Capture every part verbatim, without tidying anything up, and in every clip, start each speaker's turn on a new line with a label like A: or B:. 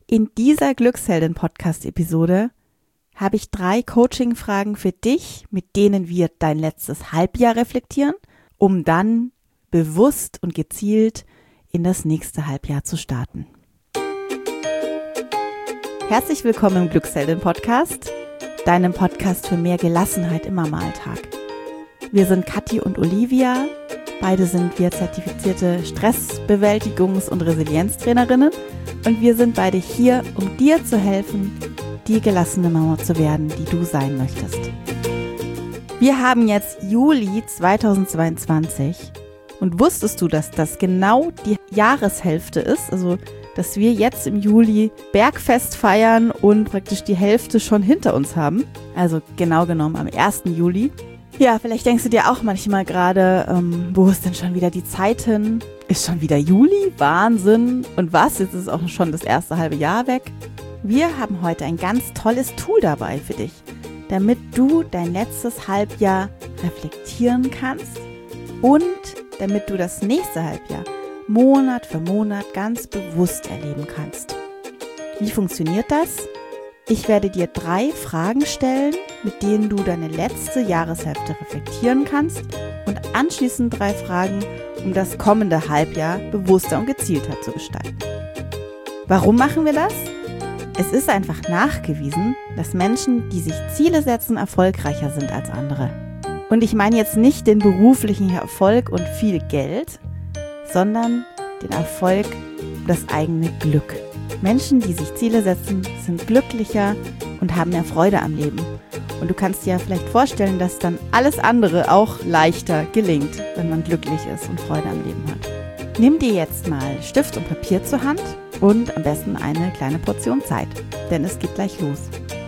A: In dieser Glücksheldin-Podcast-Episode habe ich drei Coaching-Fragen für dich, mit denen wir dein letztes Halbjahr reflektieren, um dann bewusst und gezielt in das nächste Halbjahr zu starten. Herzlich willkommen im Glücksheldin-Podcast, deinem Podcast für mehr Gelassenheit im Mama-Alltag. Wir sind Kathi und Olivia, beide sind wir zertifizierte Stressbewältigungs- und Resilienztrainerinnen und wir sind beide hier, um dir zu helfen, die gelassene Mama zu werden, die du sein möchtest. Wir haben jetzt Juli zweitausendzweiundzwanzig und wusstest du, dass das genau die Jahreshälfte ist, also dass wir jetzt im Juli Bergfest feiern und praktisch die Hälfte schon hinter uns haben, also genau genommen am ersten Juli. Ja, vielleicht denkst du dir auch manchmal gerade, ähm, wo ist denn schon wieder die Zeit hin? Ist schon wieder Juli? Wahnsinn! Und was? Jetzt ist auch schon das erste halbe Jahr weg. Wir haben heute ein ganz tolles Tool dabei für dich, damit du dein letztes Halbjahr reflektieren kannst und damit du das nächste Halbjahr Monat für Monat ganz bewusst erleben kannst. Wie funktioniert das? Ich werde dir drei Fragen stellen, mit denen du deine letzte Jahreshälfte reflektieren kannst und anschließend drei Fragen, um das kommende Halbjahr bewusster und gezielter zu gestalten. Warum machen wir das? Es ist einfach nachgewiesen, dass Menschen, die sich Ziele setzen, erfolgreicher sind als andere. Und ich meine jetzt nicht den beruflichen Erfolg und viel Geld, sondern den Erfolg und das eigene Glück. Menschen, die sich Ziele setzen, sind glücklicher und haben mehr Freude am Leben. Und du kannst dir vielleicht vorstellen, dass dann alles andere auch leichter gelingt, wenn man glücklich ist und Freude am Leben hat. Nimm dir jetzt mal Stift und Papier zur Hand und am besten eine kleine Portion Zeit, denn es geht gleich los.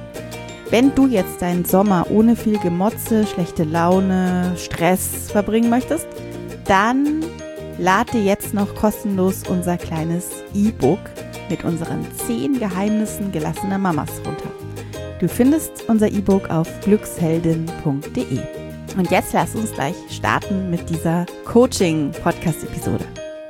A: Wenn du jetzt deinen Sommer ohne viel Gemotze, schlechte Laune, Stress verbringen möchtest, dann lad dir jetzt noch kostenlos unser kleines E-Book mit unseren zehn Geheimnissen gelassener Mamas runter. Du findest unser E-Book auf glücksheldin punkt de. Und jetzt lass uns gleich starten mit dieser Coaching-Podcast-Episode.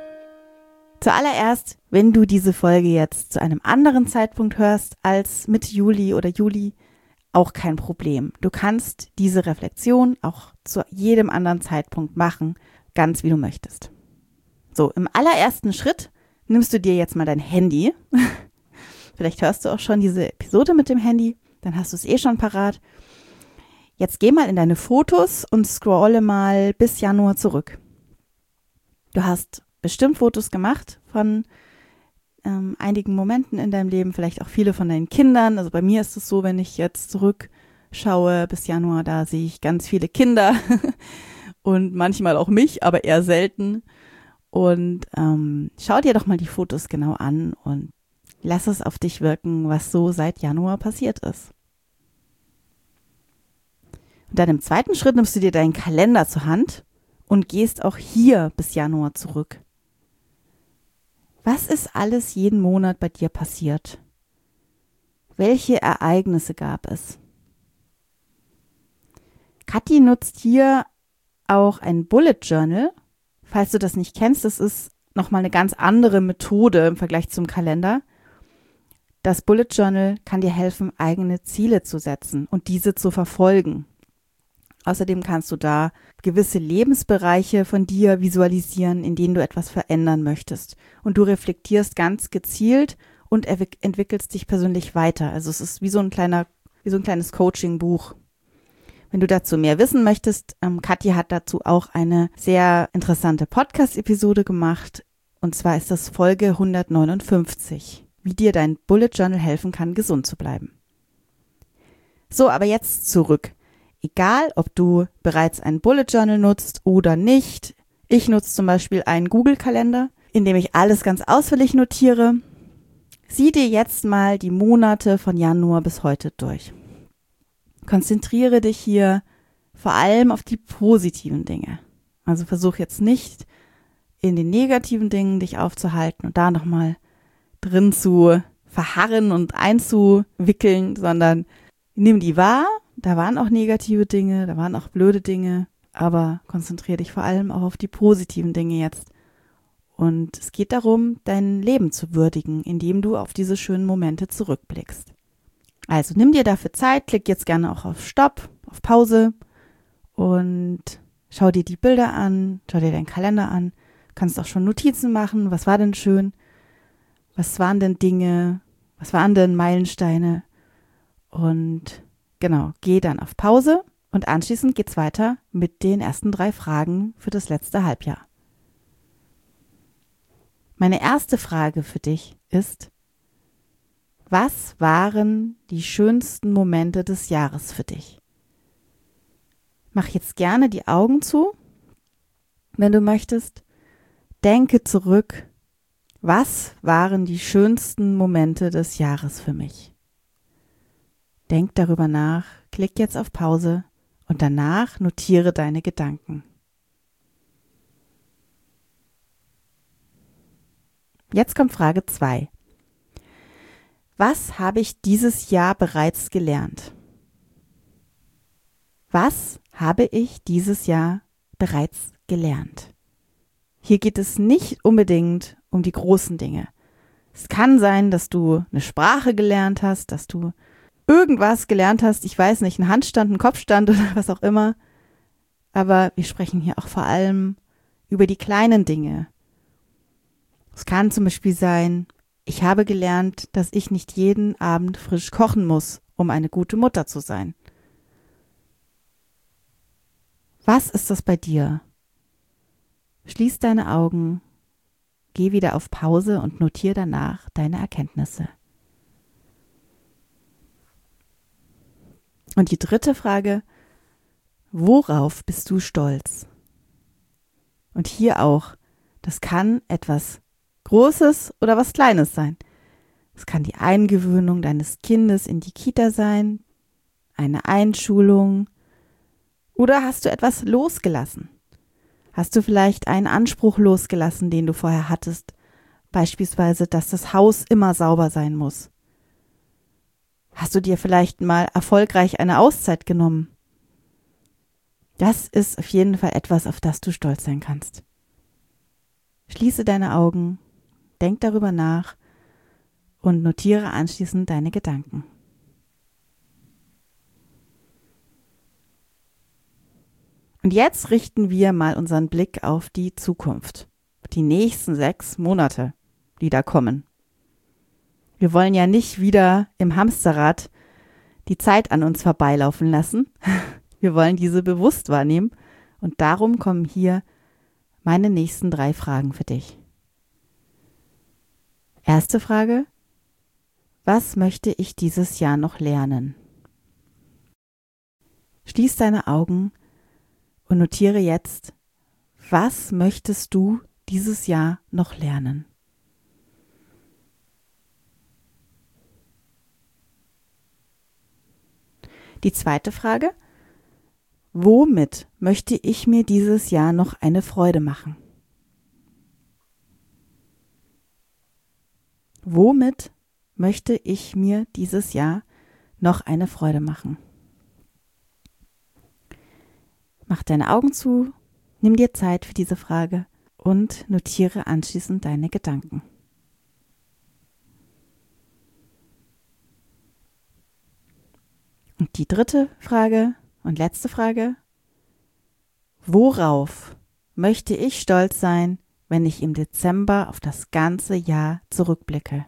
A: Zuallererst, wenn du diese Folge jetzt zu einem anderen Zeitpunkt hörst als Mitte Juli oder Juli, auch kein Problem. Du kannst diese Reflexion auch zu jedem anderen Zeitpunkt machen, ganz wie du möchtest. So, im allerersten Schritt nimmst du dir jetzt mal dein Handy. Vielleicht hörst du auch schon diese Episode mit dem Handy, dann hast du es eh schon parat. Jetzt geh mal in deine Fotos und scrolle mal bis Januar zurück. Du hast bestimmt Fotos gemacht von ähm, einigen Momenten in deinem Leben, vielleicht auch viele von deinen Kindern. Also bei mir ist es so, wenn ich jetzt zurückschaue bis Januar, da sehe ich ganz viele Kinder und manchmal auch mich, aber eher selten. Und ähm, schau dir doch mal die Fotos genau an und lass es auf dich wirken, was so seit Januar passiert ist. Und dann im zweiten Schritt nimmst du dir deinen Kalender zur Hand und gehst auch hier bis Januar zurück. Was ist alles jeden Monat bei dir passiert? Welche Ereignisse gab es? Kathi nutzt hier auch ein Bullet Journal. Falls du das nicht kennst, das ist nochmal eine ganz andere Methode im Vergleich zum Kalender. Das Bullet Journal kann dir helfen, eigene Ziele zu setzen und diese zu verfolgen. Außerdem kannst du da gewisse Lebensbereiche von dir visualisieren, in denen du etwas verändern möchtest. Und du reflektierst ganz gezielt und entwickelst dich persönlich weiter. Also es ist wie so ein kleiner, wie so ein kleines Coaching-Buch. Wenn du dazu mehr wissen möchtest, ähm, Kathi hat dazu auch eine sehr interessante Podcast-Episode gemacht. Und zwar ist das Folge hundertneunundfünfzig, wie dir dein Bullet Journal helfen kann, gesund zu bleiben. So, aber jetzt zurück. Egal, ob du bereits ein Bullet Journal nutzt oder nicht. Ich nutze zum Beispiel einen Google-Kalender, in dem ich alles ganz ausführlich notiere. Sieh dir jetzt mal die Monate von Januar bis heute durch. Konzentriere dich hier vor allem auf die positiven Dinge. Also versuch jetzt nicht in den negativen Dingen dich aufzuhalten und da nochmal drin zu verharren und einzuwickeln, sondern nimm die wahr. Da waren auch negative Dinge, da waren auch blöde Dinge, aber konzentriere dich vor allem auch auf die positiven Dinge jetzt Und es geht darum, dein Leben zu würdigen, indem du auf diese schönen Momente zurückblickst. Also nimm dir dafür Zeit, klick jetzt gerne auch auf Stopp, auf Pause und schau dir die Bilder an, schau dir deinen Kalender an. Du kannst auch schon Notizen machen. Was war denn schön? Was waren denn Dinge? Was waren denn Meilensteine? Und genau, geh dann auf Pause und anschließend geht's weiter mit den ersten drei Fragen für das letzte Halbjahr. Meine erste Frage für dich ist: Was waren die schönsten Momente des Jahres für dich? Mach jetzt gerne die Augen zu, wenn du möchtest. Denke zurück. Was waren die schönsten Momente des Jahres für mich? Denk darüber nach, klick jetzt auf Pause und danach notiere deine Gedanken. Jetzt kommt Frage zwei. Was habe ich dieses Jahr bereits gelernt? Was habe ich dieses Jahr bereits gelernt? Hier geht es nicht unbedingt um die großen Dinge. Es kann sein, dass du eine Sprache gelernt hast, dass du irgendwas gelernt hast, ich weiß nicht, einen Handstand, einen Kopfstand oder was auch immer. Aber wir sprechen hier auch vor allem über die kleinen Dinge. Es kann zum Beispiel sein, ich habe gelernt, dass ich nicht jeden Abend frisch kochen muss, um eine gute Mutter zu sein. Was ist das bei dir? Schließ deine Augen, geh wieder auf Pause und notiere danach deine Erkenntnisse. Und die dritte Frage: Worauf bist du stolz? Und hier auch, das kann etwas Großes oder was Kleines sein. Es kann die Eingewöhnung deines Kindes in die Kita sein, eine Einschulung, oder hast du etwas losgelassen? Hast du vielleicht einen Anspruch losgelassen, den du vorher hattest? Beispielsweise, dass das Haus immer sauber sein muss. Hast du dir vielleicht mal erfolgreich eine Auszeit genommen? Das ist auf jeden Fall etwas, auf das du stolz sein kannst. Schließe deine Augen, denk darüber nach und notiere anschließend deine Gedanken. Und jetzt richten wir mal unseren Blick auf die Zukunft, die nächsten sechs Monate, die da kommen. Wir wollen ja nicht wieder im Hamsterrad die Zeit an uns vorbeilaufen lassen. Wir wollen diese bewusst wahrnehmen und darum kommen hier meine nächsten drei Fragen für dich. Erste Frage: Was möchte ich dieses Jahr noch lernen? Schließ deine Augen und notiere jetzt, was möchtest du dieses Jahr noch lernen? Die zweite Frage: Womit möchte ich mir dieses Jahr noch eine Freude machen? Womit möchte ich mir dieses Jahr noch eine Freude machen? Mach deine Augen zu, nimm dir Zeit für diese Frage und notiere anschließend deine Gedanken. Und die dritte Frage und letzte Frage: Worauf möchte ich stolz sein, wenn ich im Dezember auf das ganze Jahr zurückblicke?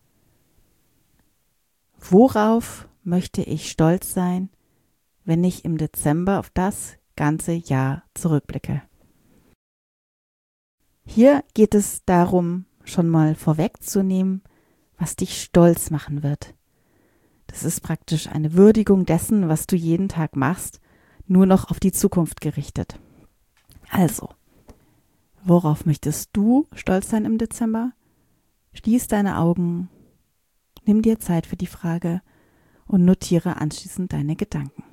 A: Worauf möchte ich stolz sein, wenn ich im Dezember auf das ganze Jahr zurückblicke? Hier geht es darum, schon mal vorwegzunehmen, was dich stolz machen wird. Das ist praktisch eine Würdigung dessen, was du jeden Tag machst, nur noch auf die Zukunft gerichtet. Also, worauf möchtest du stolz sein im Dezember? Schließ deine Augen, nimm dir Zeit für die Frage und notiere anschließend deine Gedanken.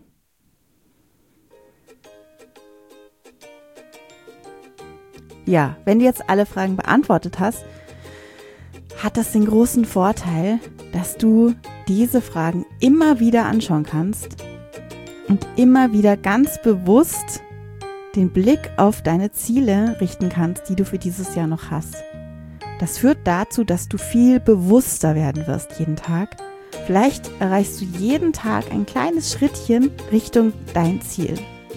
A: Ja, wenn du jetzt alle Fragen beantwortet hast, hat das den großen Vorteil, dass du diese Fragen immer wieder anschauen kannst und immer wieder ganz bewusst den Blick auf deine Ziele richten kannst, die du für dieses Jahr noch hast. Das führt dazu, dass du viel bewusster werden wirst jeden Tag. Vielleicht erreichst du jeden Tag ein kleines Schrittchen Richtung dein Ziel.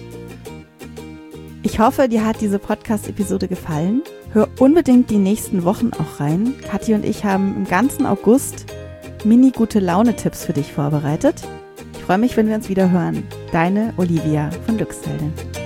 A: Ich hoffe, dir hat diese Podcast-Episode gefallen. Hör unbedingt die nächsten Wochen auch rein. Kathi und ich haben im ganzen August Mini-Gute-Laune-Tipps für dich vorbereitet. Ich freue mich, wenn wir uns wieder hören. Deine Olivia von Glücksheldin.